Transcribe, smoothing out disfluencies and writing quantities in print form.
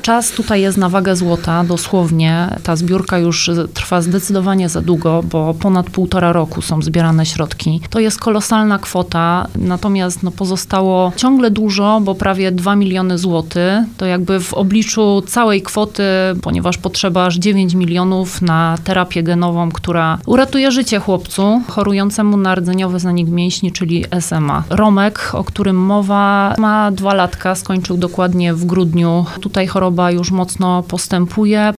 Czas tutaj jest na wagę złota, dosłownie. Ta zbiórka już trwa zdecydowanie za długo, bo ponad 1,5 roku są zbierane środki. To jest kolosalna kwota, natomiast pozostało ciągle dużo, bo prawie 2 miliony złotych. To jakby w obliczu całej kwoty, ponieważ potrzeba aż 9 milionów na terapię genową, która uratuje życie chłopcu chorującemu na rdzeniowy zanik mięśni, czyli SMA. Romek, o którym mowa, ma 2 latka, skończył dokładnie w grudniu. Tutaj choroba już mocno postępuje.